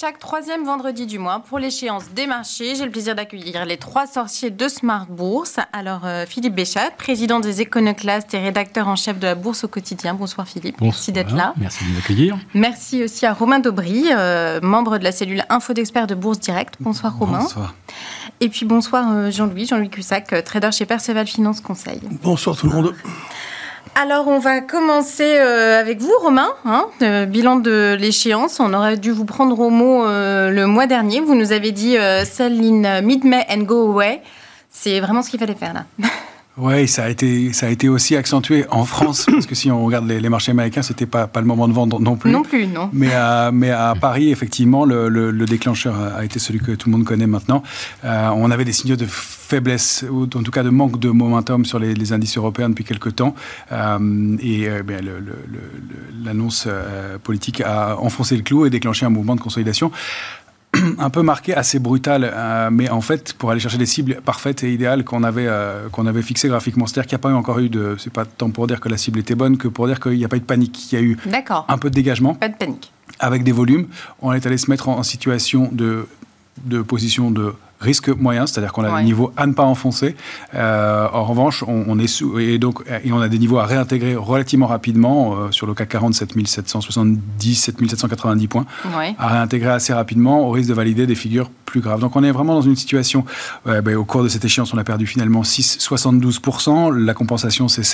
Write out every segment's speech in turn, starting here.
chaque troisième vendredi du mois pour l'échéance des marchés. J'ai le plaisir d'accueillir les trois sorciers de Smart Bourse. Alors, Philippe Béchat, président des Éconoclastes et rédacteur en chef de la Bourse au quotidien. Bonsoir Philippe, merci d'être là. Merci de m'accueillir. Merci aussi à Romain Daubry, membre de la cellule Info d'Experts de Bourse Direct. Bonsoir Romain. Bonsoir. Et puis bonsoir Jean-Louis Cussac, trader chez Perceval Finance Conseil. Bonsoir tout le monde. Alors, on va commencer avec vous, Romain. Bilan de l'échéance. On aurait dû vous prendre au mot le mois dernier. Vous nous avez dit « Sell in mid-May and go away ». C'est vraiment ce qu'il fallait faire, là. Oui, ça a été aussi accentué en France, parce que si on regarde les marchés américains, c'était pas le moment de vendre non plus. Non plus, non. Mais à Paris, effectivement, le déclencheur a été celui que tout le monde connaît maintenant. On avait des signaux de faiblesse, ou en tout cas de manque de momentum sur les indices européens depuis quelques temps. L'annonce politique a enfoncé le clou et déclenché un mouvement de consolidation un peu marqué, assez brutal, mais en fait, pour aller chercher des cibles parfaites et idéales qu'on avait fixées graphiquement. C'est-à-dire qu'il n'y a pas eu encore eu de... C'est pas tant pour dire que la cible était bonne que pour dire qu'il n'y a pas eu de panique. Il y a eu un peu de dégagement. Pas de panique. Avec des volumes. On est allé se mettre en situation de position de risque moyen, c'est-à-dire qu'on a des niveaux à ne pas enfoncer. En revanche, on a des niveaux à réintégrer relativement rapidement sur le CAC 40, 7770, 7790 points, à réintégrer assez rapidement au risque de valider des figures plus graves. Donc on est vraiment dans une situation, au cours de cette échéance, on a perdu finalement 6,72%. La compensation, c'est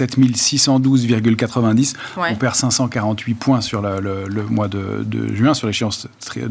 7612,90. On perd 548 points sur le mois de juin, sur l'échéance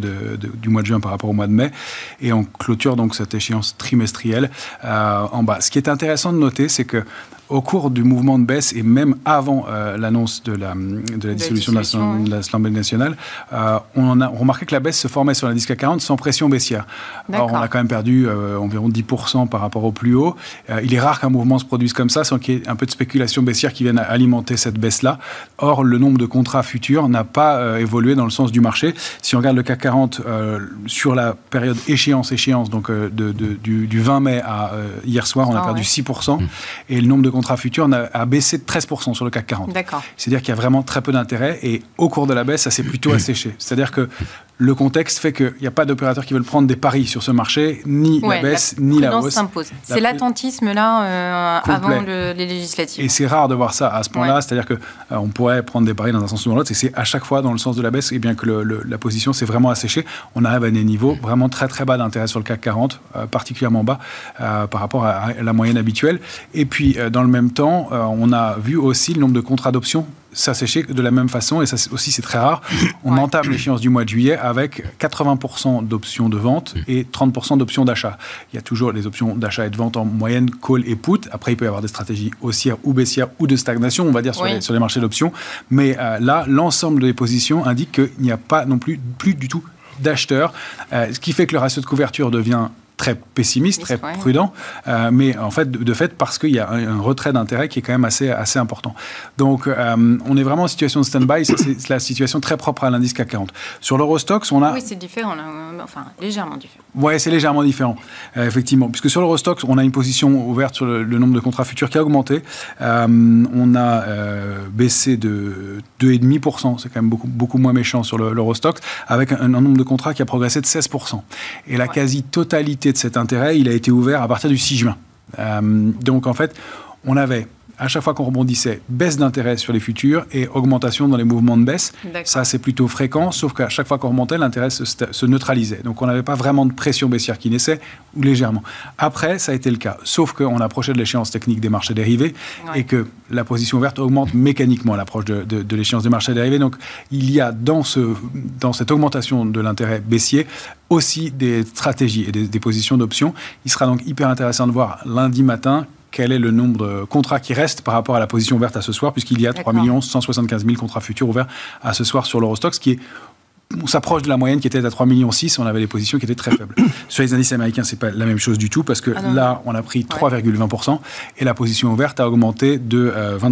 du mois de juin par rapport au mois de mai. Et on clôture donc cette échéance trimestrielle en bas. Ce qui est intéressant de noter, c'est que au cours du mouvement de baisse et même avant l'annonce de la dissolution de l'Assemblée nationale, on a remarqué que la baisse se formait sur l'indice CAC 40 sans pression baissière. Alors, on a quand même perdu environ 10% par rapport au plus haut. Il est rare qu'un mouvement se produise comme ça sans qu'il y ait un peu de spéculation baissière qui vienne alimenter cette baisse-là. Or, le nombre de contrats futurs n'a pas évolué dans le sens du marché. Si on regarde le CAC 40 sur la période échéance, donc du 20 mai à hier soir, on a perdu 6%. Et le nombre de contrats futurs a baissé de 13% sur le CAC 40. D'accord. C'est-à-dire qu'il y a vraiment très peu d'intérêt et au cours de la baisse, ça s'est plutôt asséché. C'est-à-dire que le contexte fait qu'il n'y a pas d'opérateurs qui veulent prendre des paris sur ce marché, ni la baisse, ni la hausse. S'impose. C'est l'attentisme là avant les législatives. Et c'est rare de voir ça à ce point-là, c'est-à-dire qu'on pourrait prendre des paris dans un sens ou dans l'autre, et c'est à chaque fois dans le sens de la baisse, et bien que la position s'est vraiment asséchée. On arrive à des niveaux vraiment très très bas d'intérêt sur le CAC 40, particulièrement bas par rapport à la moyenne habituelle. Et puis dans le même temps, on a vu aussi le nombre de contrats d'options s'assécher de la même façon, et ça aussi c'est très rare. On entame l'échéance du mois de juillet avec 80% d'options de vente et 30% d'options d'achat. Il y a toujours les options d'achat et de vente en moyenne, call et put. Après, il peut y avoir des stratégies haussières ou baissières ou de stagnation, on va dire, sur les marchés d'options. Mais là, l'ensemble des positions indique qu'il n'y a pas non plus du tout d'acheteurs, ce qui fait que le ratio de couverture devient très pessimiste, très prudent, mais en fait, de fait, parce qu'il y a un retrait d'intérêt qui est quand même assez important. Donc, on est vraiment en situation de stand-by, c'est la situation très propre à l'indice CAC 40. Sur l'Eurostoxx, on a... Oui, c'est différent, légèrement différent. Oui, c'est légèrement différent, effectivement, puisque sur l'Eurostoxx, on a une position ouverte sur le nombre de contrats futurs qui a augmenté. On a baissé de 2,5%, c'est quand même beaucoup moins méchant sur l'Eurostoxx, avec un nombre de contrats qui a progressé de 16%. Et la quasi-totalité de cet intérêt, il a été ouvert à partir du 6 juin. Donc, en fait, on avait, à chaque fois qu'on rebondissait, baisse d'intérêt sur les futurs et augmentation dans les mouvements de baisse. Ça, c'est plutôt fréquent, sauf qu'à chaque fois qu'on remontait, l'intérêt se neutralisait. Donc, on n'avait pas vraiment de pression baissière qui naissait, ou légèrement. Après, ça a été le cas, sauf qu'on approchait de l'échéance technique des marchés dérivés et que la position ouverte augmente mécaniquement à l'approche de l'échéance des marchés dérivés. Donc, il y a dans cette augmentation de l'intérêt baissier aussi des stratégies et des positions d'options. Il sera donc hyper intéressant de voir lundi matin quel est le nombre de contrats qui restent par rapport à la position ouverte à ce soir, puisqu'il y a 3 175 000 contrats futurs ouverts à ce soir sur l'Eurostoxx, qui est... On s'approche de la moyenne qui était à 3,6 millions. On avait des positions qui étaient très faibles. Sur les indices américains, c'est pas la même chose du tout parce que là, on a pris 3,20% et la position ouverte a augmenté de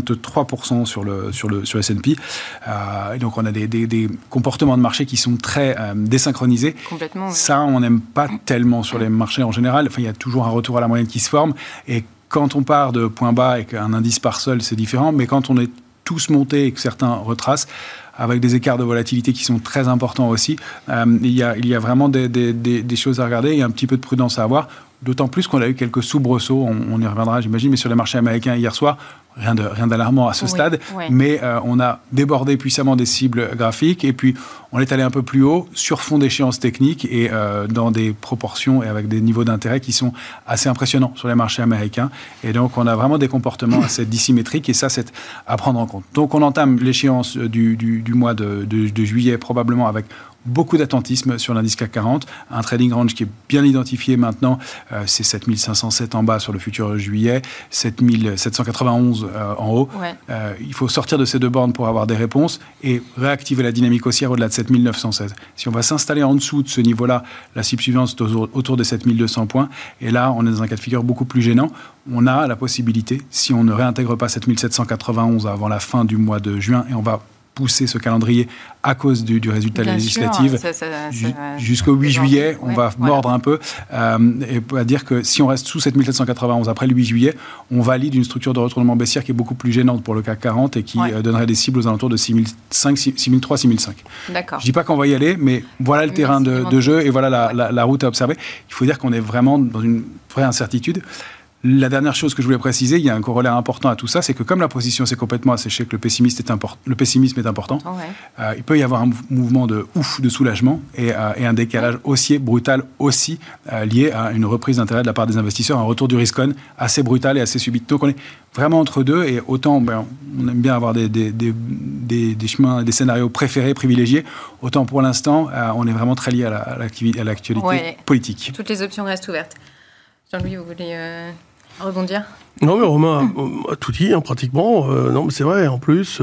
23% sur S&P. Et donc, on a des comportements de marché qui sont très désynchronisés. Complètement. Ça, on n'aime pas tellement sur les marchés en général. Enfin, il y a toujours un retour à la moyenne qui se forme. Et quand on part de points bas et qu'un indice part seul, c'est différent. Mais quand on est tous monter et que certains retracent, avec des écarts de volatilité qui sont très importants aussi. Il y a vraiment des choses à regarder et un petit peu de prudence à avoir, d'autant plus qu'on a eu quelques soubresauts, on y reviendra j'imagine, mais sur les marchés américains hier soir, rien d'alarmant à ce stade, mais on a débordé puissamment des cibles graphiques et puis on est allé un peu plus haut sur fond d'échéances techniques et dans des proportions et avec des niveaux d'intérêt qui sont assez impressionnants sur les marchés américains. Et donc on a vraiment des comportements assez dissymétriques et ça c'est à prendre en compte. Donc on entame l'échéance du mois de juillet probablement avec beaucoup d'attentisme sur l'indice CAC 40, un trading range qui est bien identifié maintenant, c'est 7507 en bas sur le futur juillet, 7791 en haut. Il faut sortir de ces deux bornes pour avoir des réponses et réactiver la dynamique haussière au-delà de 7916. Si on va s'installer en dessous de ce niveau-là, la cible suivante c'est autour des 7200 points et là on est dans un cas de figure beaucoup plus gênant. On a la possibilité, si on ne réintègre pas 7791 avant la fin du mois de juin, et on va pousser ce calendrier à cause du résultat législatif jusqu'au 8 juillet, on va mordre un peu et on va dire que si on reste sous 7791 après le 8 juillet, on valide une structure de retournement baissière qui est beaucoup plus gênante pour le CAC 40 et qui donnerait des cibles aux alentours de 6005, 6003, 6005. D'accord. Je ne dis pas qu'on va y aller, mais voilà le terrain de jeu et voilà la route à observer. Il faut dire qu'on est vraiment dans une vraie incertitude. La dernière chose que je voulais préciser, il y a un corollaire important à tout ça, c'est que comme la position s'est complètement asséchée, que le pessimisme est important, il peut y avoir un mouvement de soulagement et un décalage haussier brutal aussi lié à une reprise d'intérêt de la part des investisseurs, un retour du risk-on assez brutal et assez subit. Donc on est vraiment entre deux et autant on aime bien avoir des chemins, des scénarios préférés, privilégiés, autant pour l'instant on est vraiment très lié à l'actualité politique. Toutes les options restent ouvertes. Jean-Louis, vous voulez rebondir ? Non, mais Romain a tout dit, pratiquement. Non, mais c'est vrai, en plus,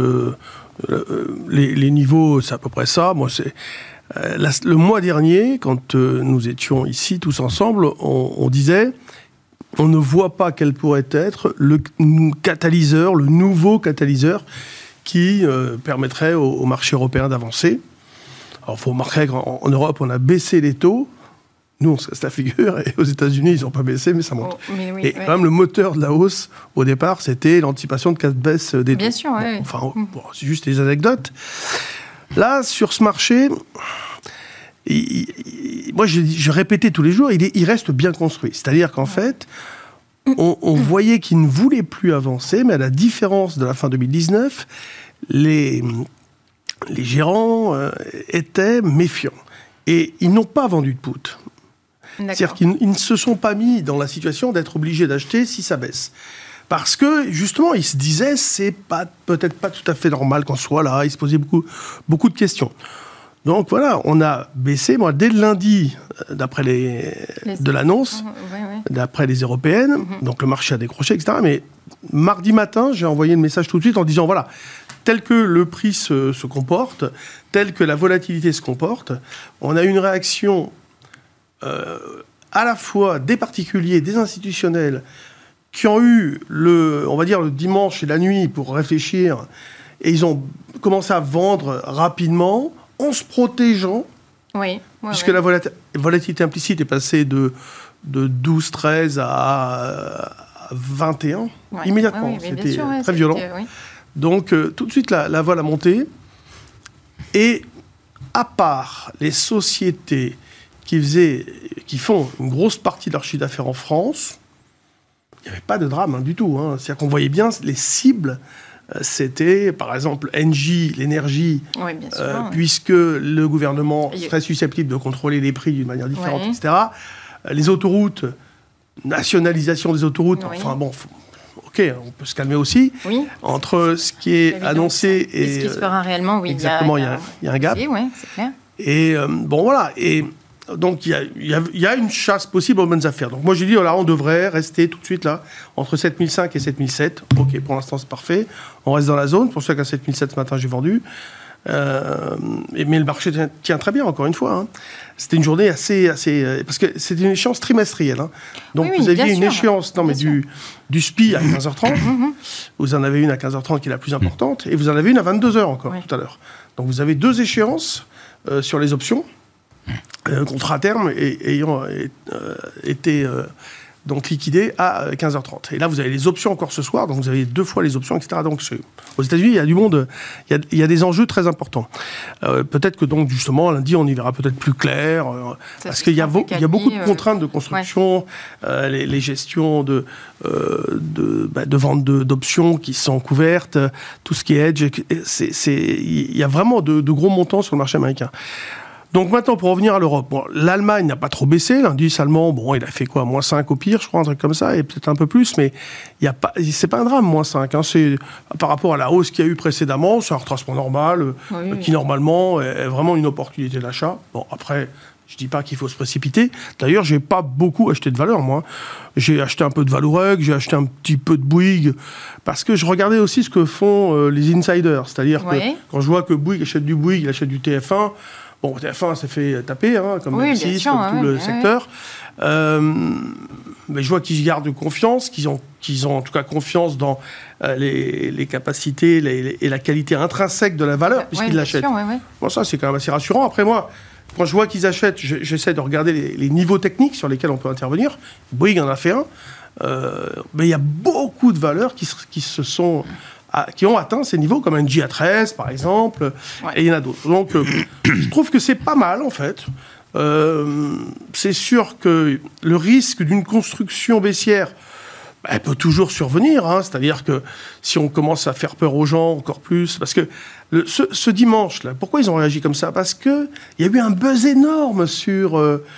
les niveaux, c'est à peu près ça. Moi, c'est le mois dernier, quand nous étions ici tous ensemble, on disait, on ne voit pas quel pourrait être le catalyseur, le nouveau catalyseur qui permettrait au marché européen d'avancer. Alors, il faut remarquer qu'en Europe, on a baissé les taux. Nous, on se casse la figure, et aux États-Unis, ils n'ont pas baissé, mais ça monte. Quand même, le moteur de la hausse, au départ, c'était l'anticipation de cas de baisse des taux. Bien sûr, oui. C'est juste des anecdotes. Là, sur ce marché, moi, je répétais tous les jours, il reste bien construit. C'est-à-dire qu'en fait, on voyait qu'il ne voulait plus avancer, mais à la différence de la fin 2019, les gérants étaient méfiants. Et ils n'ont pas vendu de put. C'est-à-dire qu'ils ne se sont pas mis dans la situation d'être obligés d'acheter si ça baisse. Parce que, justement, ils se disaient, c'est peut-être pas tout à fait normal qu'on soit là. Ils se posaient beaucoup de questions. Donc voilà, on a baissé. Moi, dès le lundi, d'après de l'annonce, d'après les européennes, donc le marché a décroché, etc. Mais mardi matin, j'ai envoyé le message tout de suite en disant, voilà, tel que le prix se comporte, tel que la volatilité se comporte, on a une réaction à la fois des particuliers, des institutionnels, qui ont eu, on va dire, le dimanche et la nuit pour réfléchir, et ils ont commencé à vendre rapidement, en se protégeant, puisque la volatilité implicite est passée de 12, 13 à 21, immédiatement. C'était très violent. Donc, tout de suite, la vol a monté. Et à part les sociétés qui font une grosse partie de leur chiffre d'affaires en France, il n'y avait pas de drame du tout. C'est-à-dire qu'on voyait bien les cibles. C'était, par exemple, Engie, l'énergie, puisque le gouvernement serait susceptible de contrôler les prix d'une manière différente, etc. Les autoroutes, nationalisation des autoroutes, enfin bon... Ok, on peut se calmer aussi. Entre ce qui est annoncé et ce qui se fera réellement, exactement, il y a un gap. C'est clair. Et bon, voilà. Et donc, il y a une chasse possible aux bonnes affaires. Donc, moi, j'ai dit, voilà, on devrait rester tout de suite là, entre 7005 et 7007. Ok, pour l'instant, c'est parfait. On reste dans la zone. C'est pour ça qu'à 7007 ce matin, j'ai vendu. Mais le marché tient très bien, encore une fois. C'était une journée assez parce que c'était une échéance trimestrielle. Donc vous aviez une échéance du SPI à 15h30. Vous en avez une à 15h30 qui est la plus importante. Et vous en avez une à 22h encore tout à l'heure. Donc vous avez deux échéances sur les options. Contrat à terme ayant été donc liquidé à 15h30. Et là, vous avez les options encore ce soir, donc vous avez 2 fois les options, etc. Donc aux États-Unis, il y a du monde, il y a des enjeux très importants. Peut-être que donc justement lundi, on y verra peut-être plus clair, parce qu'il y a beaucoup de contraintes de construction, les gestions de vente d'options qui sont couvertes, tout ce qui est hedge, il y a vraiment de gros montants sur le marché américain. Donc maintenant, pour revenir à l'Europe, bon, l'Allemagne n'a pas trop baissé. L'indice allemand, bon, il a fait quoi, -5 au pire, je crois, un truc comme ça, et peut-être un peu plus, mais c'est pas un drame, -5. Hein, c'est par rapport à la hausse qu'il y a eu précédemment, c'est un retracement normal, qui normalement est vraiment une opportunité d'achat. Bon, après, je dis pas qu'il faut se précipiter. D'ailleurs, j'ai pas beaucoup acheté de valeur, moi. J'ai acheté un peu de Valoreg, j'ai acheté un petit peu de Bouygues, parce que je regardais aussi ce que font les insiders. C'est-à-dire que quand je vois que Bouygues achète du Bouygues, il achète du TF1. Bon, TF1 s'est fait taper, hein, comme M6, comme tout le secteur. Mais je vois qu'ils gardent confiance, qu'ils ont en tout cas confiance dans les capacités et la qualité intrinsèque de la valeur, puisqu'ils l'achètent. Bon, ça, c'est quand même assez rassurant. Après, moi, quand je vois qu'ils achètent, j'essaie de regarder les niveaux techniques sur lesquels on peut intervenir. Bouygues en a fait un. Mais il y a beaucoup de valeurs qui ont atteint ces niveaux, comme NJ à 13, par exemple, et il y en a d'autres. Donc, je trouve que c'est pas mal, en fait. C'est sûr que le risque d'une construction baissière, elle peut toujours survenir. Hein, c'est-à-dire que si on commence à faire peur aux gens encore plus... Parce que ce dimanche, là, pourquoi ils ont réagi comme ça ? Parce qu'il y a eu un buzz énorme sur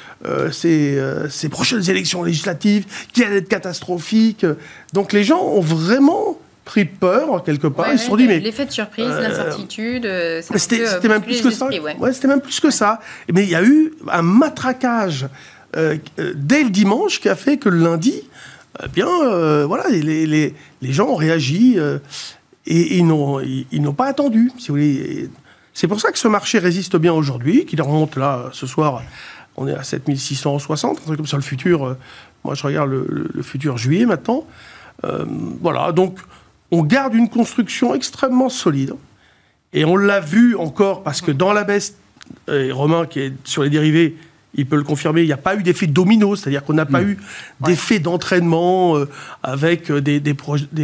ces prochaines élections législatives qui allaient être catastrophiques. Donc, les gens ont vraiment... pris peur quelque part, ils se sont dit mais l'effet de surprise, l'incertitude, c'était même plus que ça. C'était même plus que ça. Mais il y a eu un matraquage dès le dimanche qui a fait que le lundi, voilà, les gens ont réagi et ils n'ont pas attendu, si vous voulez. C'est pour ça que ce marché résiste bien aujourd'hui, qu'il remonte là ce soir. On est à 7660, un truc comme ça. Le futur, moi je regarde le futur juillet maintenant. Voilà, donc on garde une construction extrêmement solide. Et on l'a vu encore, parce que dans la baisse, et Romain qui est sur les dérivés, il peut le confirmer, il n'y a pas eu d'effet domino, c'est-à-dire qu'on n'a pas eu d'effet d'entraînement avec des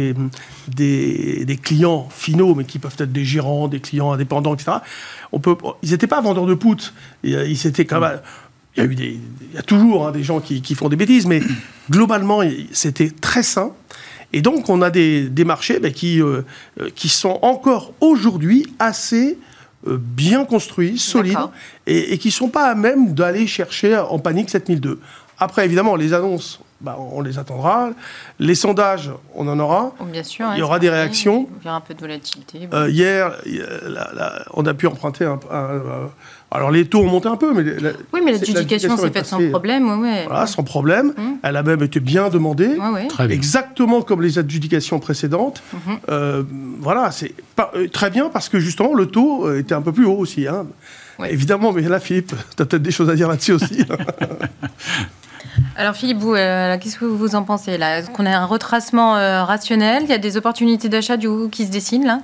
clients finaux, mais qui peuvent être des gérants, des clients indépendants, etc. Ils n'étaient pas vendeurs de put. Ils étaient quand même... Il y a toujours des gens qui font des bêtises, mais globalement, c'était très sain. Et donc, on a des marchés qui sont encore aujourd'hui assez bien construits, solides, et qui ne sont pas à même d'aller chercher en panique 7002. Après, évidemment, les annonces, on les attendra. Les sondages, on en aura. Bien sûr, il y aura des réactions. Il y aura un peu de volatilité. Hier, on a pu emprunter alors, les taux ont monté un peu, mais... Oui, mais l'adjudication s'est faite sans problème. Voilà, sans problème. Elle a même été bien demandée. Très bien. Exactement comme les adjudications précédentes. Voilà, c'est très bien parce que, justement, le taux était un peu plus haut aussi. Hein. Évidemment, mais là, Philippe, tu as peut-être des choses à dire là-dessus aussi. Alors, Philippe, vous, qu'est-ce que vous en pensez là ? Est-ce qu'on a un retracement rationnel ? Il y a des opportunités d'achat du coup qui se dessinent, là ?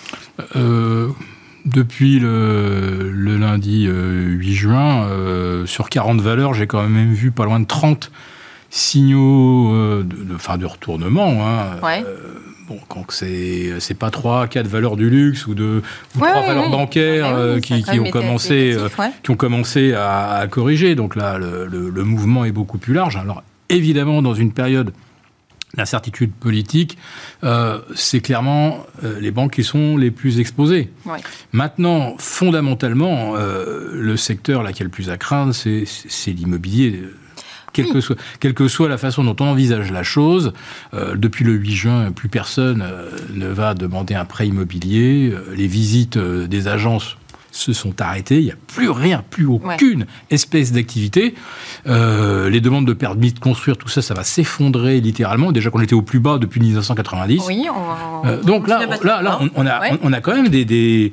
Depuis le lundi 8 juin, sur 40 valeurs, j'ai quand même vu pas loin de 30 signaux de retournement. Hein. Quand c'est pas 3-4 valeurs du luxe ou 3 valeurs bancaires qui ont commencé à corriger. Donc là, le mouvement est beaucoup plus large. Alors évidemment, dans une période d'incertitude politique, c'est clairement les banques qui sont les plus exposées. Maintenant, fondamentalement, le secteur là qui est le plus à craindre, c'est l'immobilier. Quelle que soit la façon dont on envisage la chose, depuis le 8 juin, plus personne ne va demander un prêt immobilier. Les visites des agences se sont arrêtées. Il n'y a plus rien, plus aucune espèce d'activité. Les demandes de permis de construire, tout ça, ça va s'effondrer littéralement. Déjà qu'on était au plus bas depuis 1990. Oui, donc là, on a quand même des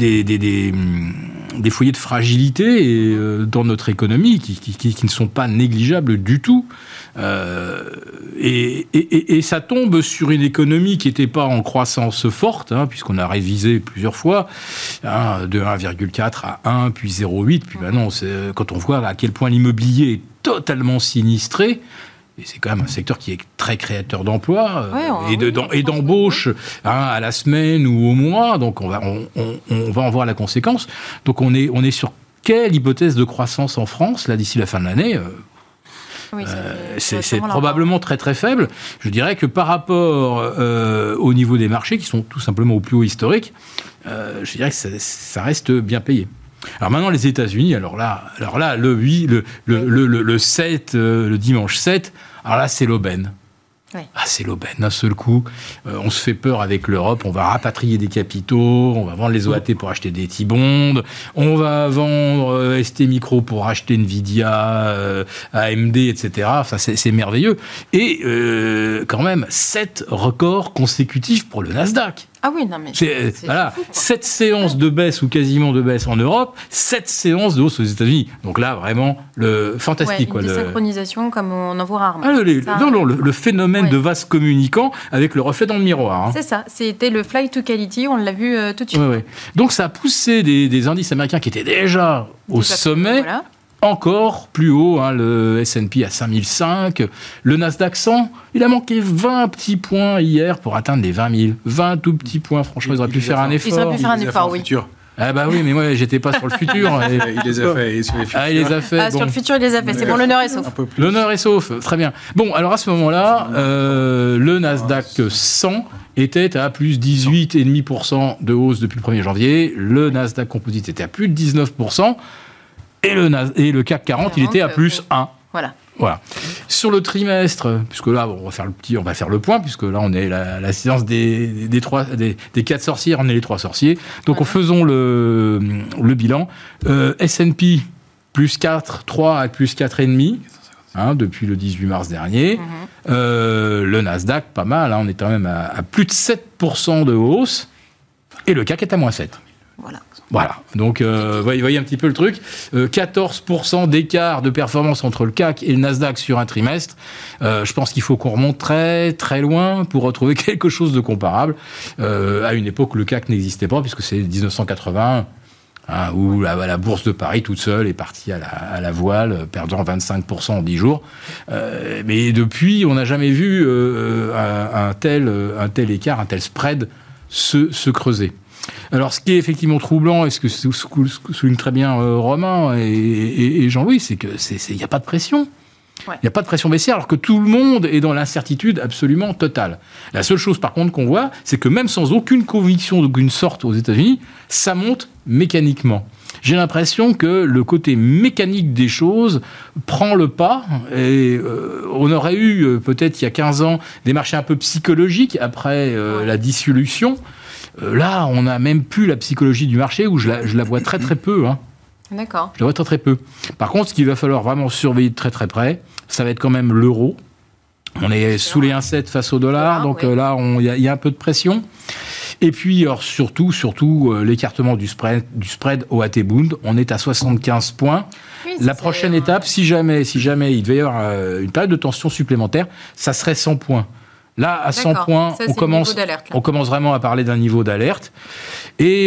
foyers de fragilité dans notre économie qui ne sont pas négligeables du tout. Et ça tombe sur une économie qui n'était pas en croissance forte, puisqu'on a révisé plusieurs fois, de 1,4 à 1, puis 0,8. Puis maintenant, quand on voit à quel point l'immobilier est totalement sinistré, Et c'est quand même un secteur qui est très créateur d'emplois et d'embauches à la semaine ou au mois. Donc on va en voir la conséquence. Donc on est sur quelle hypothèse de croissance en France là d'ici la fin de l'année c'est probablement très très faible. Je dirais que par rapport au niveau des marchés qui sont tout simplement au plus haut historique, je dirais que ça reste bien payé. Alors maintenant les États-Unis, alors là le 7, le dimanche 7, alors là c'est l'aubaine. Oui. Ah, c'est l'aubaine, d'un seul coup. On se fait peur avec l'Europe, on va rapatrier des capitaux, on va vendre les OAT pour acheter des T-bonds, on va vendre ST Micro pour acheter Nvidia, AMD, etc. Enfin, c'est merveilleux. Et quand même, 7 records consécutifs pour le Nasdaq. Ah oui, non mais... Voilà, fou, 7 séances de baisse ou quasiment de baisse en Europe, 7 séances de hausse aux États-Unis. Donc là, vraiment, fantastique. Une désynchronisation comme on en voit rarement. Le phénomène de vase communicant avec le reflet dans le miroir. C'est ça, c'était le flight to quality, on l'a vu tout de suite. Donc ça a poussé des indices américains qui étaient déjà au sommet. Encore plus haut, le S&P à 5005, le Nasdaq 100, il a manqué 20 petits points hier pour atteindre les 20 000. 20 tout petits points, franchement, ils auraient pu faire un effort. Ils auraient pu faire un effort, oui. Ah bah oui, mais moi, j'étais pas sur le futur. Il les a fait. Et sur les futurs. Il les a fait. Sur le futur, il les a fait. C'est bon, l'honneur est sauf. L'honneur est sauf, très bien. Bon, alors à ce moment-là, le Nasdaq 100 était à plus 18,5% de hausse depuis le 1er janvier. Le Nasdaq Composite était à plus de 19%. Et le CAC 40, il était à plus 1. Voilà. Sur le trimestre, puisque là, on va faire le point, puisque là, on est la séance des 4 sorcières, on est les 3 sorciers. Donc, faisons le bilan. S&P, plus 4,3 à plus 4,5, depuis le 18 mars dernier. Le Nasdaq, pas mal, on est quand même à plus de 7% de hausse. Et le CAC est à moins 7. Voilà, donc voyez un petit peu le truc. 14% d'écart de performance entre le CAC et le Nasdaq sur un trimestre. Je pense qu'il faut qu'on remonte très très loin pour retrouver quelque chose de comparable. À une époque où le CAC n'existait pas, puisque c'est 1981, où la bourse de Paris toute seule est partie à la voile, perdant 25% en 10 jours. Mais depuis, on n'a jamais vu un tel écart, un tel spread se creuser. Alors, ce qui est effectivement troublant, et ce que souligne très bien Romain et Jean-Louis, c'est qu'il n'y a pas de pression. Il n'y a pas de pression baissière, alors que tout le monde est dans l'incertitude absolument totale. La seule chose, par contre, qu'on voit, c'est que même sans aucune conviction d'aucune sorte aux États-Unis, ça monte mécaniquement. J'ai l'impression que le côté mécanique des choses prend le pas. Et on aurait eu, peut-être il y a 15 ans, des marchés un peu psychologiques après la dissolution. Là, on n'a même plus la psychologie du marché, où je la vois très très peu. D'accord. Je la vois très très peu. Par contre, ce qu'il va falloir vraiment surveiller de très très près, ça va être quand même l'euro. On est sous les 1,7 face au dollar, donc là, il y a un peu de pression. Et puis, alors, surtout l'écartement du spread OAT Bund, on est à 75 points. Oui, la prochaine étape, si jamais il devait y avoir une période de tension supplémentaire, ça serait 100 points. Là, à 100 points, on commence vraiment à parler d'un niveau d'alerte. Et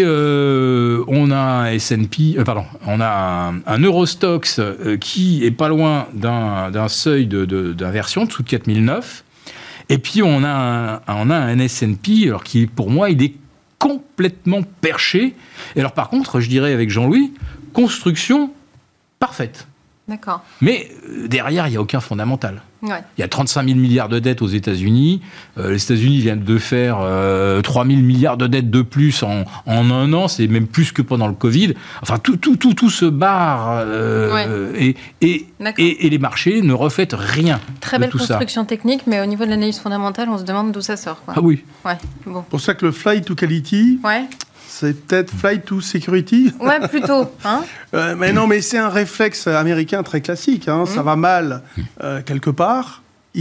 on a un S&P, on a un Eurostoxx qui est pas loin d'un seuil d'inversion, dessous de 4009. Et puis on a un S&P, alors qui pour moi il est complètement perché. Et alors par contre, je dirais avec Jean-Louis, construction parfaite. D'accord. Mais derrière, il n'y a aucun fondamental. Ouais. Il y a 35 000 milliards de dettes aux États-Unis. Les États-Unis viennent de faire 3 000 milliards de dettes de plus en un an. C'est même plus que pendant le Covid. Enfin, tout se barre. Et les marchés ne reflètent rien. Très belle construction technique, mais au niveau de l'analyse fondamentale, on se demande d'où ça sort. Ah oui. Ouais, bon. C'est pour ça que le flight to quality... C'est peut-être flight to security. Ouais, plutôt. Mais non, mais c'est un réflexe américain très classique. Ça va mal quelque part.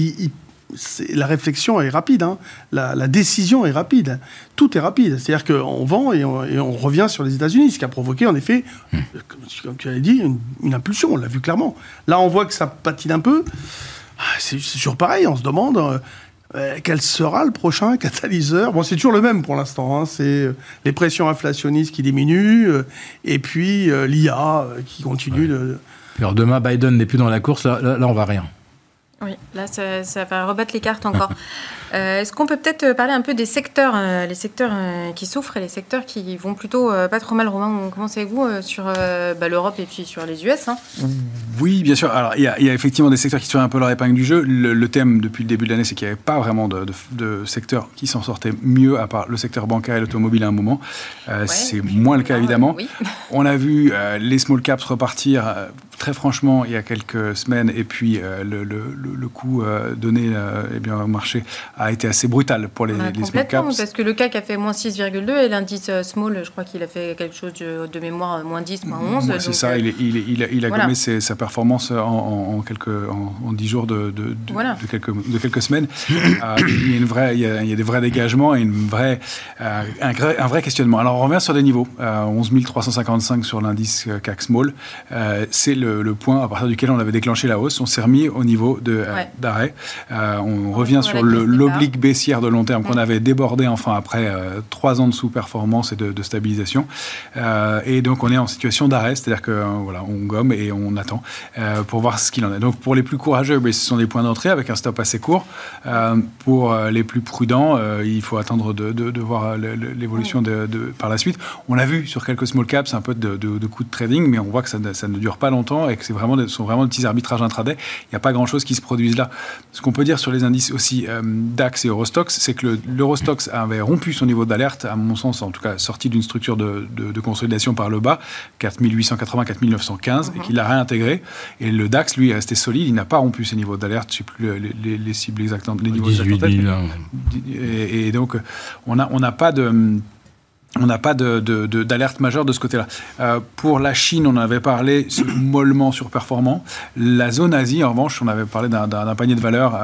La réflexion est rapide. La décision est rapide. Tout est rapide. C'est-à-dire qu'on vend et on revient sur les États-Unis, ce qui a provoqué, en effet, comme tu l'as dit, une impulsion. On l'a vu clairement. Là, on voit que ça patine un peu. C'est toujours pareil. On se demande... quel sera le prochain catalyseur ? Bon, c'est toujours le même pour l'instant. C'est les pressions inflationnistes qui diminuent et puis l'IA qui continue de... Alors demain, Biden n'est plus dans la course. Là on va rien. Oui, là, ça va rebattre les cartes encore. Est-ce qu'on peut peut-être parler un peu des secteurs, les secteurs qui souffrent et les secteurs qui vont plutôt pas trop mal? Romain, on commence avec vous sur l'Europe et puis sur les US. Oui, bien sûr. Alors, il y a effectivement des secteurs qui tirent un peu leur épingle du jeu. Le thème depuis le début de l'année, c'est qu'il n'y avait pas vraiment de secteur qui s'en sortait mieux, à part le secteur bancaire et l'automobile à un moment. C'est moins le cas, évidemment. Oui. On a vu les small caps repartir très franchement il y a quelques semaines, et puis le coup donné au marché a été assez brutal pour les small caps. Parce que le CAC a fait moins 6,2 et l'indice small, je crois qu'il a fait quelque chose de mémoire, moins 10, moins 11. C'est ça, il a gommé sa performance en 10 jours de quelques semaines. Il y a des vrais dégagements et un vrai questionnement. Alors on revient sur des niveaux. 11 355 sur l'indice CAC Small. C'est le point à partir duquel on avait déclenché la hausse. On s'est remis au niveau d'arrêt. On revient sur l'oblique baissière de long terme qu'on avait débordé enfin après 3 ans de sous-performance et de stabilisation. Et donc on est en situation d'arrêt, c'est-à-dire on gomme et on attend pour voir ce qu'il en est. Donc pour les plus courageux, ce sont des points d'entrée avec un stop assez court. Pour les plus prudents, il faut attendre de voir l'évolution par la suite. On a vu sur quelques small caps un peu de coups de trading, mais on voit que ça ne dure pas longtemps et que sont vraiment de petits arbitrages intraday. Il n'y a pas grand-chose qui se produise là. Ce qu'on peut dire sur les indices aussi DAX et Eurostoxx, c'est que l'Eurostoxx avait rompu son niveau d'alerte, à mon sens, en tout cas sorti d'une structure de consolidation par le bas, 4880, 4915, et qu'il l'a réintégré. Et le DAX, lui, est resté solide. Il n'a pas rompu ses niveaux d'alerte. Je ne sais plus les cibles exactes, les niveaux 18 000. Et donc, on n'a pas d'alerte majeure de ce côté-là. Pour la Chine, on avait parlé mollement surperformant. La zone Asie, en revanche, on avait parlé d'un panier de valeurs,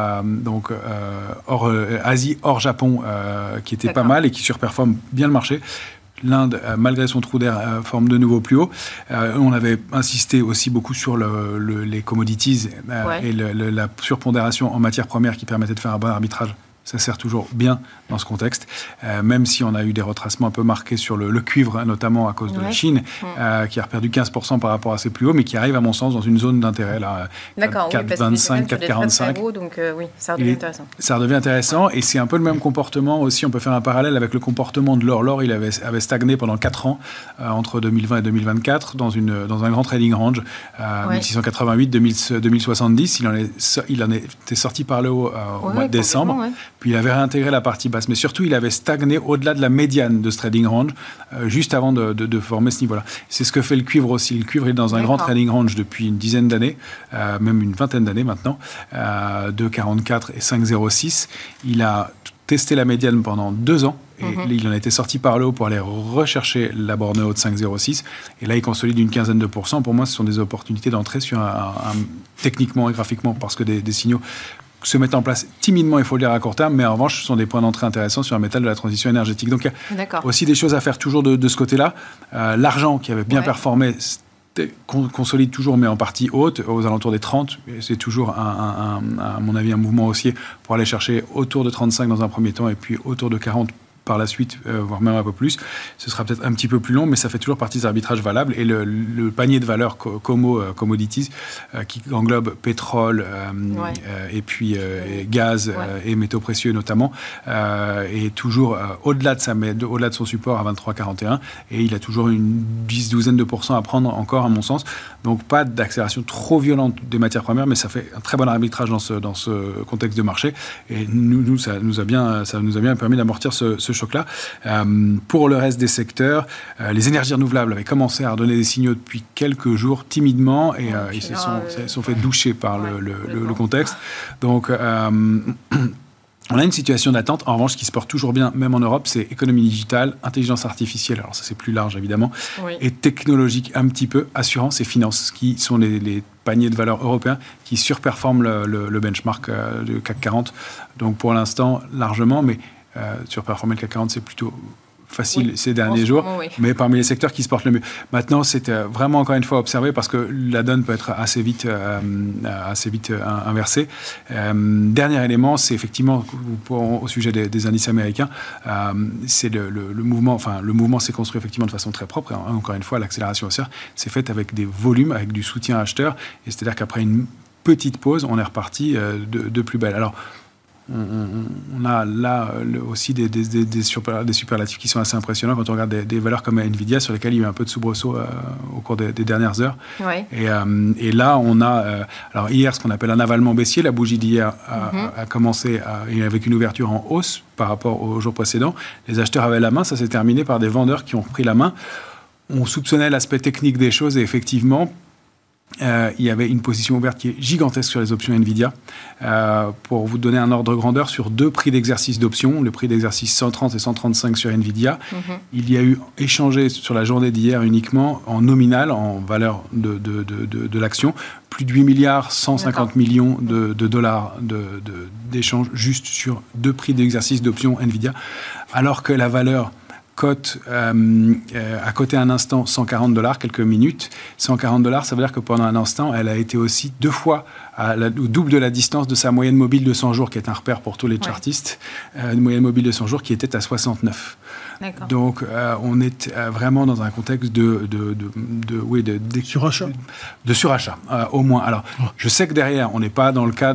Asie hors Japon, qui était pas mal et qui surperforme bien le marché. L'Inde, malgré son trou d'air, forme de nouveau plus haut. On avait insisté aussi beaucoup sur les commodities et la surpondération en matières premières qui permettait de faire un bon arbitrage. Ça sert toujours bien dans ce contexte, même si on a eu des retracements un peu marqués sur le cuivre, notamment à cause de la Chine, qui a perdu 15% par rapport à ses plus hauts, mais qui arrive, à mon sens, dans une zone d'intérêt, là, 4,25, 4,45. Donc ça redevient intéressant. Ça redevient intéressant, et c'est un peu le même comportement aussi. On peut faire un parallèle avec le comportement de l'or. L'or, il avait stagné pendant 4 ans, entre 2020 et 2024, dans un grand trading range, 1688, 2070. Il en était sorti par le haut au mois de décembre. Puis il avait réintégré la partie basse. Mais surtout, il avait stagné au-delà de la médiane de ce trading range, juste avant de former ce niveau-là. C'est ce que fait le cuivre aussi. Le cuivre est dans un grand trading range depuis une dizaine d'années, même une vingtaine d'années maintenant, 2,44 et 5,06. Il a testé la médiane pendant 2 ans. Et il en a été sorti par le haut pour aller rechercher la borne haute de 5,06. Et là, il consolide une quinzaine de pourcents. Pour moi, ce sont des opportunités d'entrée sur techniquement et graphiquement, parce que des signaux se mettent en place timidement, il faut le dire, à court terme, mais en revanche, ce sont des points d'entrée intéressants sur un métal de la transition énergétique. Donc, il y a aussi des choses à faire toujours de ce côté-là. L'argent, qui avait bien performé, consolide toujours, mais en partie haute, aux alentours des 30. C'est toujours, à mon avis, un mouvement haussier pour aller chercher autour de 35 dans un premier temps, et puis autour de 40 par la suite, voire même un peu plus. Ce sera peut-être un petit peu plus long, mais ça fait toujours partie des arbitrages valables. Et le panier de valeurs commodities, qui englobe pétrole, et puis gaz et métaux précieux notamment, est toujours au-delà de son support à 23,41. Et il a toujours une douzaine de pourcents à prendre encore, à mon sens. Donc pas d'accélération trop violente des matières premières, mais ça fait un très bon arbitrage dans ce contexte de marché. Et nous ça nous a bien permis d'amortir ce choc-là. Pour le reste des secteurs, les énergies renouvelables avaient commencé à redonner des signaux depuis quelques jours, timidement, et ils se sont fait doucher par le contexte. Donc, on a une situation d'attente. En revanche, ce qui se porte toujours bien, même en Europe, c'est économie digitale, intelligence artificielle, alors ça c'est plus large évidemment, et technologique un petit peu, assurance et finance, qui sont les paniers de valeurs européens qui surperforment le benchmark du CAC 40. Donc pour l'instant, largement, mais surperformer le CAC 40, c'est plutôt facile ces derniers jours, mais parmi les secteurs qui se portent le mieux. Maintenant, c'est vraiment encore une fois observé, parce que la donne peut être assez vite inversée. Dernier élément, c'est effectivement, au sujet des indices américains, c'est le mouvement. Enfin, le mouvement s'est construit effectivement de façon très propre. Et encore une fois, l'accélération haussière s'est faite avec des volumes, avec du soutien acheteur. Et c'est-à-dire qu'après une petite pause, on est reparti de plus belle. Alors, on a là aussi des superlatifs qui sont assez impressionnants quand on regarde des valeurs comme Nvidia sur lesquelles il y a eu un peu de soubresaut au cours des dernières heures. Ouais. Et là, on a alors hier ce qu'on appelle un avalement baissier. La bougie d'hier a commencé avec une ouverture en hausse par rapport au jour précédent. Les acheteurs avaient la main, ça s'est terminé par des vendeurs qui ont repris la main. On soupçonnait l'aspect technique des choses et effectivement, il y avait une position ouverte qui est gigantesque sur les options Nvidia. Pour vous donner un ordre de grandeur, sur 2 prix d'exercice d'options, le prix d'exercice 130 et 135 sur Nvidia, il y a eu échangé sur la journée d'hier uniquement en nominal, en valeur de l'action, plus de 8 milliards 150 millions de dollars d'échanges juste sur 2 prix d'exercice d'options Nvidia, alors que la valeur a coté un instant $140, quelques minutes. $140, ça veut dire que pendant un instant, elle a été aussi 2 fois au double de la distance de sa moyenne mobile de 100 jours, qui est un repère pour tous les chartistes. Une moyenne mobile de 100 jours qui était à 69. D'accord. Donc, on est vraiment dans un contexte de surachat. De surachat, au moins. Alors, je sais que derrière, on n'est pas dans le cas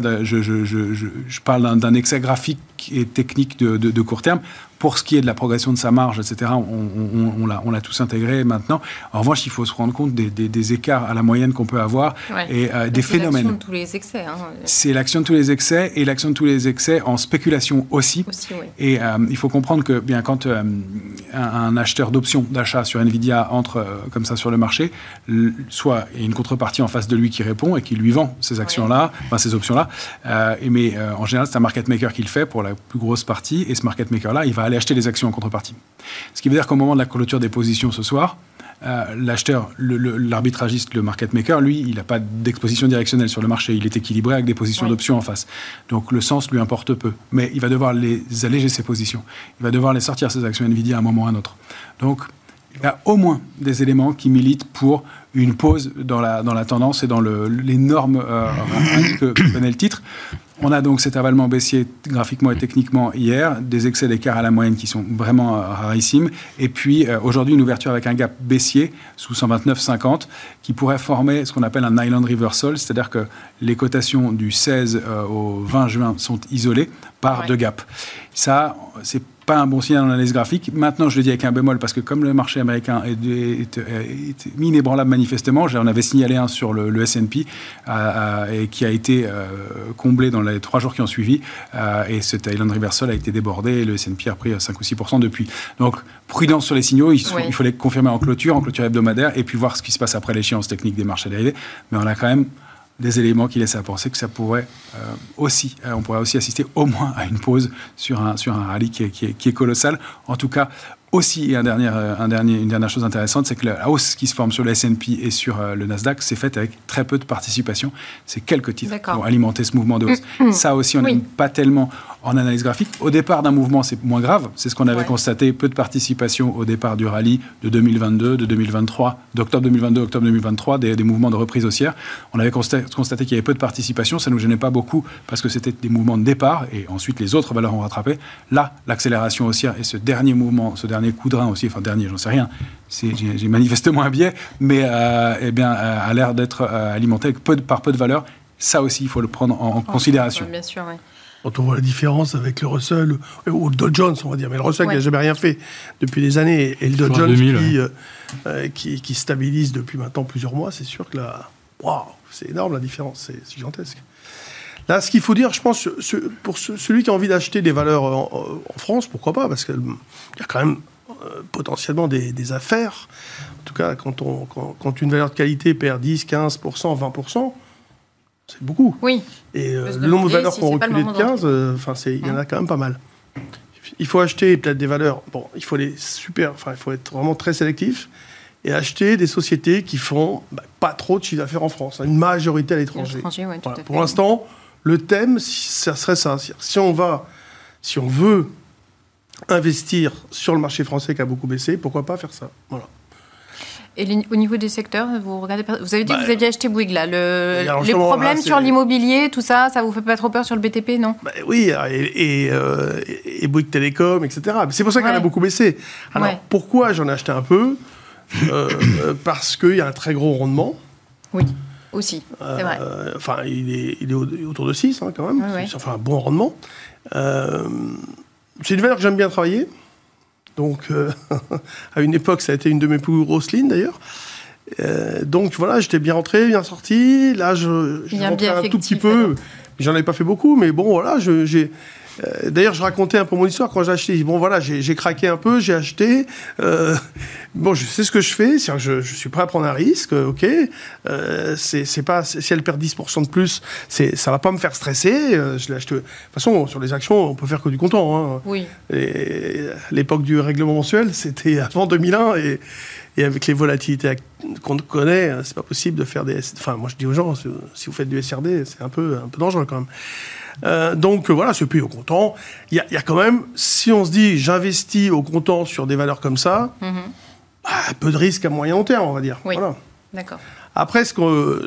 je parle d'un excès graphique et technique de court terme. Pour ce qui est de la progression de sa marge, etc., on l'a tous intégré maintenant. En revanche, il faut se rendre compte des écarts à la moyenne qu'on peut avoir et des phénomènes. C'est l'action de tous les excès. C'est l'action de tous les excès et l'action de tous les excès en spéculation aussi. Et il faut comprendre que bien quand un acheteur d'options d'achat sur Nvidia entre comme ça sur le marché, soit il y a une contrepartie en face de lui qui répond et qui lui vend ces actions-là, enfin ces options-là. Mais en général, c'est un market maker qui le fait pour la plus grosse partie. Et ce market maker-là, il va aller acheter les actions en contrepartie. Ce qui veut dire qu'au moment de la clôture des positions ce soir, l'acheteur, l'arbitragiste, le market maker, lui, il n'a pas d'exposition directionnelle sur le marché. Il est équilibré avec des positions d'options en face. Donc le sens lui importe peu. Mais il va devoir les alléger ses positions. Il va devoir les sortir, ses actions Nvidia, à un moment ou à un autre. Donc il y a au moins des éléments qui militent pour une pause dans la tendance et dans l'énorme que connaît le titre. On a donc cet avalement baissier graphiquement et techniquement hier, des excès d'écart à la moyenne qui sont vraiment rarissimes, et puis aujourd'hui une ouverture avec un gap baissier sous 129,50 qui pourrait former ce qu'on appelle un island reversal, c'est-à-dire que les cotations du 16 au 20 juin sont isolées par 2 gaps. Ça, c'est pas un bon signal en analyse graphique. Maintenant, je le dis avec un bémol, parce que comme le marché américain est inébranlable manifestement, j'en avais signalé un sur le S&P et qui a été comblé dans les 3 jours qui ont suivi. Et cet island reversal a été débordé et le S&P a repris 5 ou 6% depuis. Donc, prudence sur les signaux. Il faut les confirmer en clôture hebdomadaire, et puis voir ce qui se passe après l'échéance technique des marchés dérivés. Mais on a quand même des éléments qui laissent à penser que ça pourrait on pourrait aussi assister au moins à une pause sur un rallye qui est colossal. En tout cas, aussi, une dernière chose intéressante, c'est que la hausse qui se forme sur le S&P et sur le Nasdaq, c'est faite avec très peu de participation. C'est quelques titres qui vont alimenter ce mouvement de hausse. Ça aussi, on n'aime pas tellement en analyse graphique. Au départ d'un mouvement, c'est moins grave. C'est ce qu'on avait constaté, peu de participation au départ du rallye de 2022, de 2023, d'octobre 2022, octobre 2023, des mouvements de reprise haussière. On avait constaté qu'il y avait peu de participation. Ça ne nous gênait pas beaucoup parce que c'était des mouvements de départ et ensuite les autres valeurs ont rattrapé. Là, l'accélération haussière et ce dernier mouvement, ce dernier coup de rein aussi, enfin dernier, j'en sais rien, j'ai manifestement un biais, mais a l'air d'être alimenté par peu de valeur. Ça aussi, il faut le prendre en considération. Bien sûr, oui. Quand on voit la différence avec le Russell ou le Dow Jones, on va dire, mais le Russell qui n'a jamais rien fait depuis des années, et le Dow Jones 2000, qui stabilise depuis maintenant plusieurs mois, c'est sûr que là, c'est énorme la différence, c'est gigantesque. Là, ce qu'il faut dire, je pense, pour celui qui a envie d'acheter des valeurs en France, pourquoi pas, parce qu'il y a quand même potentiellement des affaires. En tout cas, quand une valeur de qualité perd 10, 15%, 20%, c'est beaucoup. Oui. Et le nombre de valeurs qui ont reculé de 15, il y en a quand même pas mal. Il faut acheter peut-être des valeurs. Bon, il faut il faut être vraiment très sélectif et acheter des sociétés qui font pas trop de chiffre d'affaires en France, une majorité à l'étranger. Voilà. Pour l'instant, le thème, ça serait ça. Si on veut investir sur le marché français qui a beaucoup baissé, pourquoi pas faire ça. Voilà. Et au niveau des secteurs, vous avez dit que vous aviez acheté Bouygues, là. Les problèmes sur l'immobilier, tout ça, ça vous fait pas trop peur sur le BTP, non ? Oui, et Bouygues Télécom, etc. C'est pour ça qu'elle a beaucoup baissé. Alors, pourquoi j'en ai acheté un peu ? Parce qu'il y a un très gros rendement. Oui. Aussi, c'est vrai. Enfin, il est autour de 6, hein, quand même. Ouais. C'est un bon rendement. C'est une valeur que j'aime bien travailler. Donc, à une époque, ça a été une de mes plus grosses lignes, d'ailleurs. Donc, voilà, j'étais bien rentré, bien sorti. Là, j'ai rentré un tout petit peu. J'en avais pas fait beaucoup, mais bon, voilà, d'ailleurs, je racontais un peu mon histoire quand j'ai acheté. Bon, voilà, j'ai craqué un peu, j'ai acheté. Bon, je sais ce que je fais. Je suis prêt à prendre un risque, ok. C'est pas, si elle perd 10% de plus, ça va pas me faire stresser. Je l'ai acheté. De toute façon, sur les actions, on peut faire que du comptant. Hein. Oui. L'époque du règlement mensuel, c'était avant 2001 et avec les volatilités qu'on connaît, c'est pas possible de faire des... Enfin, moi, je dis aux gens, si vous faites du SRD, c'est un peu dangereux quand même. Donc, voilà, c'est plus au comptant. Il y a quand même, si on se dit, j'investis au comptant sur des valeurs comme ça, peu de risque à moyen long terme, on va dire. Oui, voilà. D'accord. Après, bon,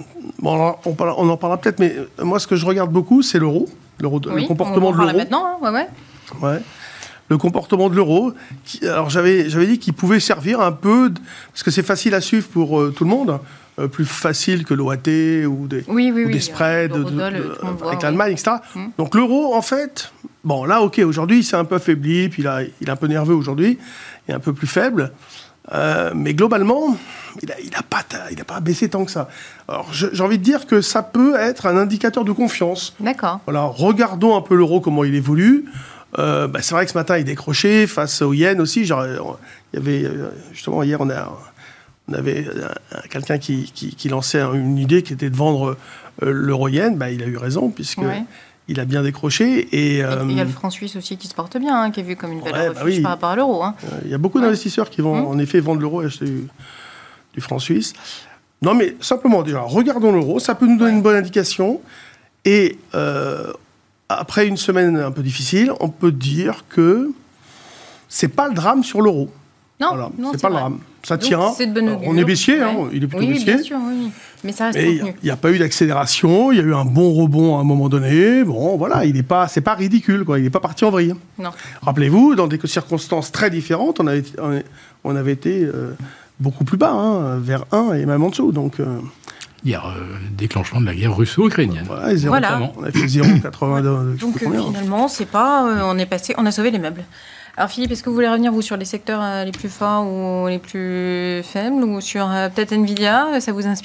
on en parlera peut-être, mais moi, ce que je regarde beaucoup, c'est l'euro. Le comportement de l'euro. Maintenant, hein, ouais. Le comportement de l'euro. Alors, j'avais dit qu'il pouvait servir un peu, parce que c'est facile à suivre pour tout le monde, plus facile que l'OAT ou des spreads avec l'Allemagne, etc. Donc, l'euro, en fait, bon, là, ok, aujourd'hui, il s'est un peu affaibli, puis il est un peu nerveux aujourd'hui, il est un peu plus faible. Mais globalement, il n'a pas baissé tant que ça. Alors, j'ai envie de dire que ça peut être un indicateur de confiance. D'accord. Voilà, regardons un peu l'euro, comment il évolue. C'est vrai que ce matin, il décrochait face au yen aussi. Il y avait, justement, hier, on avait quelqu'un qui lançait une idée qui était de vendre l'euro-yen. Il a eu raison, puisque... Il a bien décroché. Et il y a le franc suisse aussi qui se porte bien, qui est vu comme une valeur refuge par rapport à l'euro. Hein. Il y a beaucoup d'investisseurs qui vont en effet vendre l'euro et acheter du franc suisse. Non, mais simplement, déjà, regardons l'euro. Ça peut nous donner une bonne indication. Et après une semaine un peu difficile, on peut dire que c'est pas le drame sur l'euro. Non, c'est pas le drame. Ça donc, tient. C'est de bonne augure. On est baissier, il est plutôt baissier. Bien sûr, oui. Mais ça reste contenu. Il n'y a pas eu d'accélération, il y a eu un bon rebond à un moment donné. Bon, voilà, c'est pas ridicule, quoi. Il n'est pas parti en vrille. Non. Rappelez-vous, dans des circonstances très différentes, on avait été beaucoup plus bas, vers 1 et même en dessous. Donc, déclenchement de la guerre russo-ukrainienne. Voilà. On a fait 0,82. Donc finalement, c'est pas, on a sauvé les meubles. Alors Philippe, est-ce que vous voulez revenir, vous, sur les secteurs les plus forts ou les plus faibles, ou sur peut-être Nvidia, ça vous inspire ?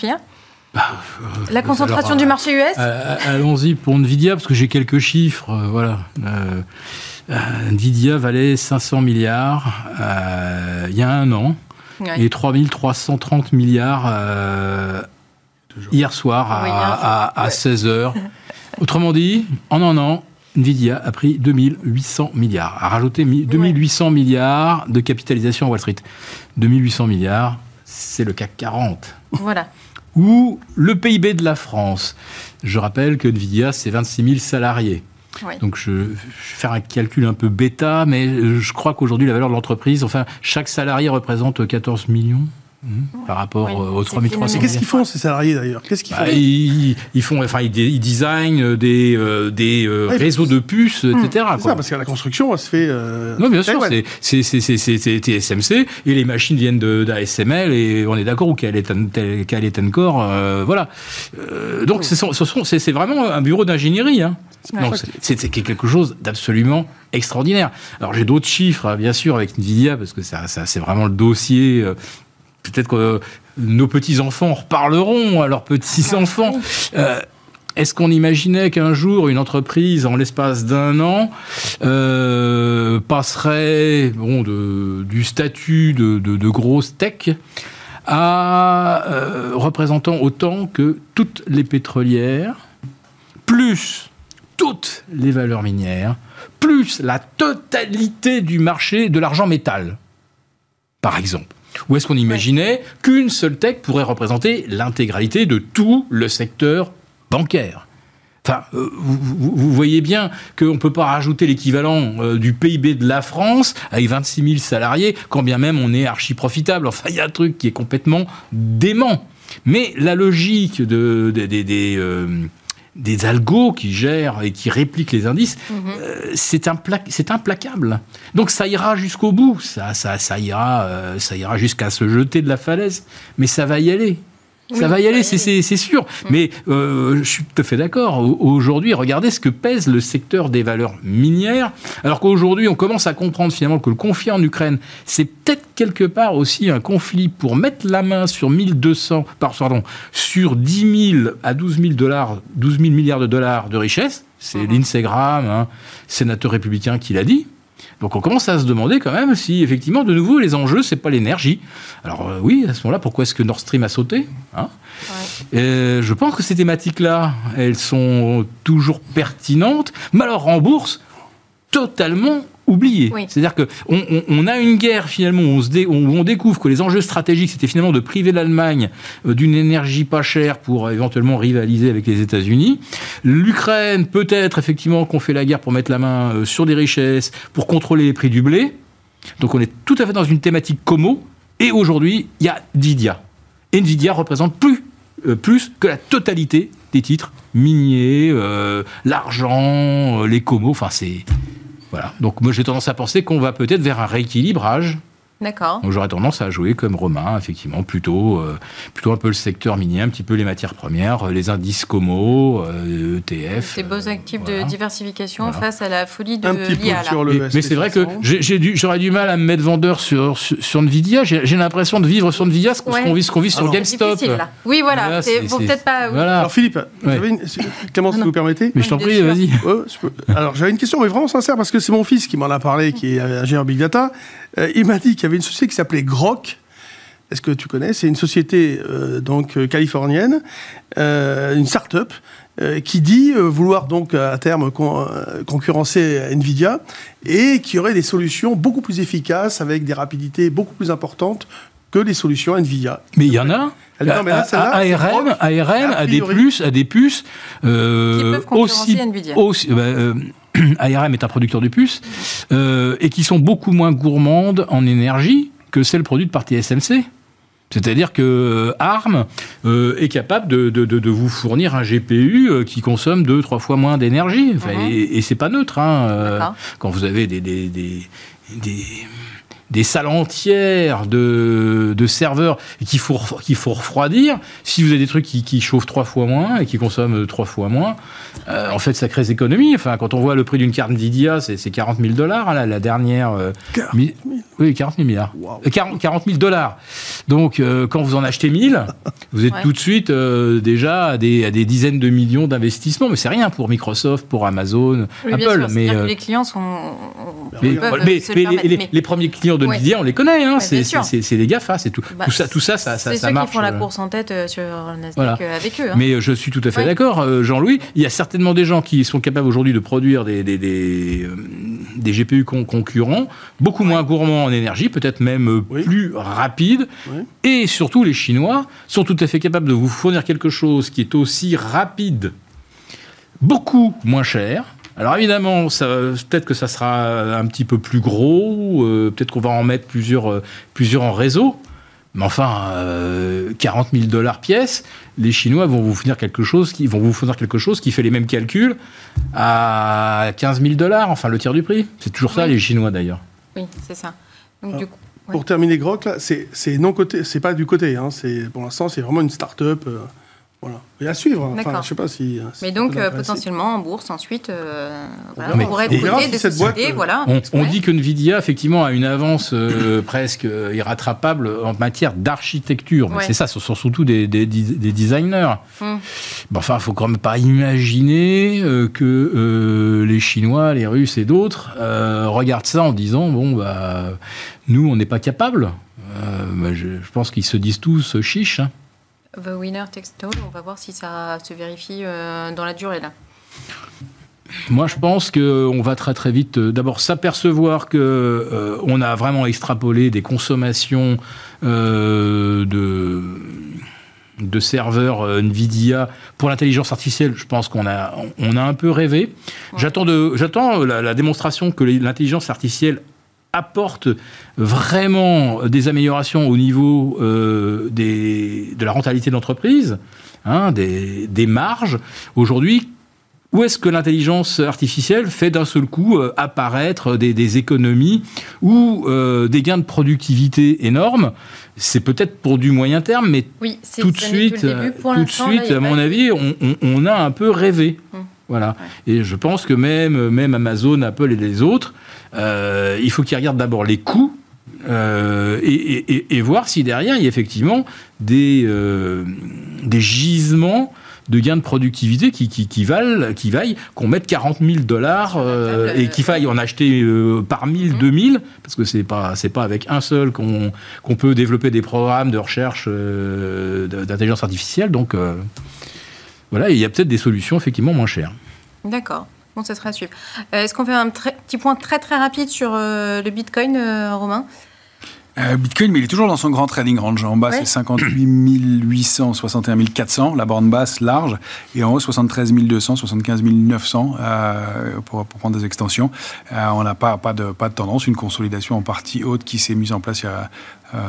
La concentration du marché US ? Allons-y pour Nvidia, parce que j'ai quelques chiffres. Voilà. Nvidia valait 500 milliards il y a un an, et 3330 milliards hier soir à 16h. Autrement dit, en un an, Nvidia a pris 2800 milliards, a rajouté 2800 milliards de capitalisation à Wall Street. 2800 milliards, c'est le CAC 40. Voilà. Ou le PIB de la France. Je rappelle que Nvidia, c'est 26 000 salariés. Ouais. Donc, je vais faire un calcul un peu bêta, mais je crois qu'aujourd'hui, la valeur de l'entreprise, chaque salarié représente 14 millions. Par rapport aux 3300. Qu'est-ce qu'ils font, ces salariés, d'ailleurs ? Qu'est-ce qu'ils font ? Ils designent des réseaux de puces, etc. C'est ça, parce que la construction, elle se fait... Non, bien sûr, c'est TSMC, et les machines viennent d'ASML, et on est d'accord, ou Calais Core, voilà. Donc, c'est vraiment un bureau d'ingénierie, hein. Donc, c'est quelque chose d'absolument extraordinaire. Alors, j'ai d'autres chiffres, bien sûr, avec Nvidia, parce que ça c'est vraiment le dossier... Peut-être que nos petits-enfants en reparleront à leurs petits-enfants. Est-ce qu'on imaginait qu'un jour, une entreprise, en l'espace d'un an, passerait du statut de grosse tech à représentant autant que toutes les pétrolières, plus toutes les valeurs minières, plus la totalité du marché de l'argent métal, par exemple? Ou est-ce qu'on imaginait qu'une seule tech pourrait représenter l'intégralité de tout le secteur bancaire ? Enfin, vous voyez bien qu'on ne peut pas rajouter l'équivalent du PIB de la France avec 26 000 salariés, quand bien même on est archi profitable. Enfin, il y a un truc qui est complètement dément. Mais la logique des algos qui gèrent et qui répliquent les indices, c'est implacable. Donc ça ira jusqu'au bout, ça ira jusqu'à se jeter de la falaise, mais ça va y aller. Ça va y aller, c'est sûr. Mais je suis tout à fait d'accord. Aujourd'hui, regardez ce que pèse le secteur des valeurs minières. Alors qu'aujourd'hui, on commence à comprendre finalement que le conflit en Ukraine, c'est peut-être quelque part aussi un conflit pour mettre la main sur sur 10 000 à 12 000 milliards de dollars de richesse. C'est Lindsey Graham, sénateur républicain, qui l'a dit. Donc on commence à se demander quand même si, effectivement, de nouveau, les enjeux, c'est pas l'énergie. Alors oui, à ce moment-là, pourquoi est-ce que Nord Stream a sauté Je pense que ces thématiques-là, elles sont toujours pertinentes, mais alors en bourse, totalement oubliées. Oui. C'est-à-dire qu'on a une guerre, finalement, où on découvre que les enjeux stratégiques, c'était finalement de priver l'Allemagne d'une énergie pas chère pour éventuellement rivaliser avec les États-Unis. L'Ukraine, peut-être, effectivement, qu'on fait la guerre pour mettre la main sur des richesses, pour contrôler les prix du blé. Donc on est tout à fait dans une thématique como. Et aujourd'hui, il y a Nvidia. Et Nvidia représente plus que la totalité des titres miniers, l'argent, les comos, enfin c'est... Voilà. Donc moi j'ai tendance à penser qu'on va peut-être vers un rééquilibrage. D'accord. Donc j'aurais tendance à jouer comme Romain, effectivement, plutôt un peu le secteur minier, un petit peu les matières premières, les indices Como, ETF. Ces beaux actifs de diversification face à la folie de l'IA. Mais c'est vrai que j'aurais du mal à me mettre vendeur sur Nvidia. J'ai l'impression de vivre sur Nvidia ce qu'on vit sur GameStop. Oui, voilà. Bon, peut-être pas. Voilà. Alors Philippe, Clément, si vous permettez. Mais je t'en prie, vas-y. Alors j'avais une question, mais vraiment sincère, parce que c'est mon fils qui m'en a parlé, qui est ingénieur Big Data. Il m'a dit qu'il y avait une société qui s'appelait Grok. Est-ce que tu connais ? C'est une société californienne, une start-up, qui dit vouloir donc à terme concurrencer Nvidia et qui aurait des solutions beaucoup plus efficaces avec des rapidités beaucoup plus importantes que les solutions Nvidia. Mais il y en a. ARM a des puces qui peuvent concurrencer Nvidia. ARM est un producteur de puces et qui sont beaucoup moins gourmandes en énergie que celles produites par TSMC. C'est-à-dire que ARM est capable de vous fournir un GPU qui consomme 2-3 fois moins d'énergie. Enfin, et c'est pas neutre. Quand vous avez des salles entières de serveurs qu'il faut refroidir, si vous avez des trucs qui chauffent 3 fois moins et qui consomment 3 fois moins, en fait, ça crée des économies. Enfin, quand on voit le prix d'une carte Nvidia, c'est $40 000, la dernière... 40 000 Oui, 40 000 milliards. Wow. 40 000 dollars. Donc, quand vous en achetez 1000, vous êtes tout de suite déjà à des dizaines de millions d'investissements. Mais c'est rien pour Microsoft, pour Amazon, Apple. Mais les clients sont... les premiers clients de Nvidia, on les connaît. C'est les GAFA, c'est tout. Tout ça, ça marche. C'est ceux qui font la course en tête sur Nasdaq avec eux. Mais je suis tout à fait d'accord, Jean-Louis. Il y a certainement des gens qui sont capables aujourd'hui de produire des GPU concurrents, beaucoup moins gourmands en énergie, peut-être même plus rapides. Et surtout, les Chinois sont tout à fait capables de vous fournir quelque chose qui est aussi rapide, beaucoup moins cher. Alors évidemment, peut-être que ça sera un petit peu plus gros, peut-être qu'on va en mettre plusieurs en réseau. Mais enfin, $40 000 pièce, les Chinois vont vous fournir quelque chose qui fait les mêmes calculs à $15 000, enfin le tiers du prix. C'est toujours ça, les Chinois d'ailleurs. Oui, c'est ça. Donc, du coup, pour terminer Grok, là, c'est non coté, c'est pas du côté. Pour l'instant, c'est vraiment une start-up. Voilà. Et à suivre. Enfin, je sais pas si. Mais donc potentiellement en bourse ensuite, on pourrait coter des sociétés. On dit que Nvidia effectivement a une avance presque irrattrapable en matière d'architecture. Mais c'est ça, ce sont surtout des designers. Enfin, faut quand même pas imaginer que les Chinois, les Russes et d'autres regardent ça en disant nous on n'est pas capables. Je pense qu'ils se disent tous chiche. The winner takes it all, on va voir si ça se vérifie dans la durée là. Moi, je pense qu'on va très très vite d'abord s'apercevoir qu'on a vraiment extrapolé des consommations de serveurs Nvidia pour l'intelligence artificielle. Je pense qu'on a un peu rêvé. J'attends la démonstration que l'intelligence artificielle apporte vraiment des améliorations au niveau de la rentabilité de l'entreprise, des marges. Aujourd'hui, Où est-ce que l'intelligence artificielle fait d'un seul coup apparaître des économies ou des gains de productivité énormes? C'est peut-être pour du moyen terme, mais tout de suite, à mon avis, on a un peu rêvé. Voilà. Ouais. Et je pense que même Amazon, Apple et les autres, il faut qu'ils regardent d'abord les coûts et voir si derrière, il y a effectivement des gisements de gains de productivité qui vaillent qu'on mette $40,000 et qu'il faille en acheter par 1000, 2000, parce que c'est pas avec un seul qu'on peut développer des programmes de recherche d'intelligence artificielle. Donc voilà, il y a peut-être des solutions effectivement moins chères. D'accord. Bon, ça sera à suivre. Est-ce qu'on fait un petit point très très rapide sur le Bitcoin, Romain? Bitcoin, mais il est toujours dans son grand trading range. En bas, c'est 58 800, 61 400, la borne basse large, et en haut, 73 200, 75 900 pour prendre des extensions. On n'a pas de tendance, une consolidation en partie haute qui s'est mise en place il y a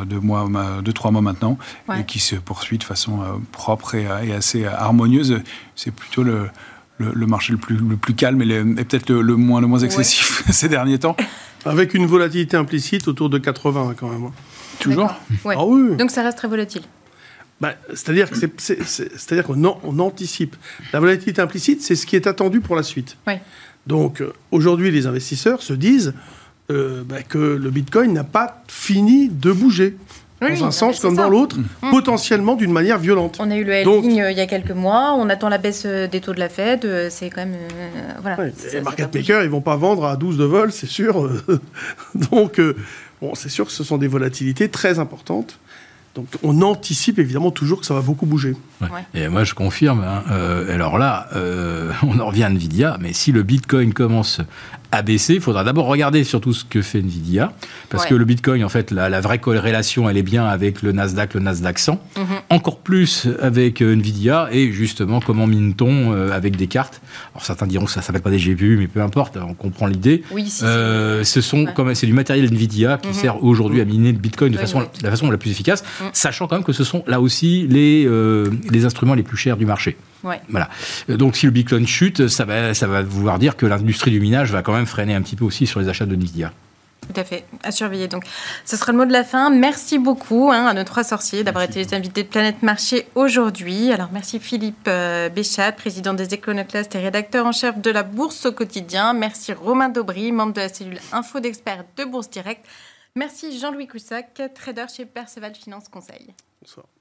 2-3 mois maintenant, et qui se poursuit de façon propre et assez harmonieuse. C'est plutôt le marché le plus calme et peut-être le moins excessif ces derniers temps. Avec une volatilité implicite autour de 80 quand même. Toujours. Ah oui. Donc ça reste très volatile. C'est-à-dire qu'on anticipe. La volatilité implicite, c'est ce qui est attendu pour la suite. Oui. Donc aujourd'hui, les investisseurs se disent que le Bitcoin n'a pas fini de bouger. Dans un sens comme dans l'autre, potentiellement d'une manière violente. On a eu le halving il y a quelques mois, on attend la baisse des taux de la Fed, c'est quand même... voilà. Oui, les market makers, ils ne vont pas vendre à 12 de vol, c'est sûr. Donc, c'est sûr que ce sont des volatilités très importantes. Donc, on anticipe évidemment toujours que ça va beaucoup bouger. Ouais. Et moi, je confirme. Alors là, on en revient à Nvidia, mais si le Bitcoin commence à baisser, il faudra d'abord regarder surtout ce que fait Nvidia, parce que le Bitcoin, en fait, la vraie corrélation, elle est bien avec le Nasdaq 100, encore plus avec Nvidia, et justement, comment mine-t-on avec des cartes. Alors certains diront que ça ne s'appelle pas des GPU, mais peu importe, on comprend l'idée. Oui, c'est du matériel Nvidia qui sert aujourd'hui à miner le Bitcoin de la façon la plus efficace, sachant quand même que ce sont là aussi les instruments les plus chers du marché. Ouais. Voilà. Donc si le Bitcoin chute, ça va vouloir dire que l'industrie du minage va quand même freiner un petit peu aussi sur les achats de Nvidia. Tout à fait, à surveiller. Donc, ce sera le mot de la fin. Merci beaucoup à nos 3 sorciers d'avoir été les invités de Planète Marché aujourd'hui. Alors, merci Philippe Béchat, président des Iconoclastes et rédacteur en chef de la Bourse au quotidien. Merci Romain Daubry, membre de la cellule Info d'experts de Bourse Direct. Merci Jean-Louis Coussac, trader chez Perceval Finance Conseil. Bonsoir.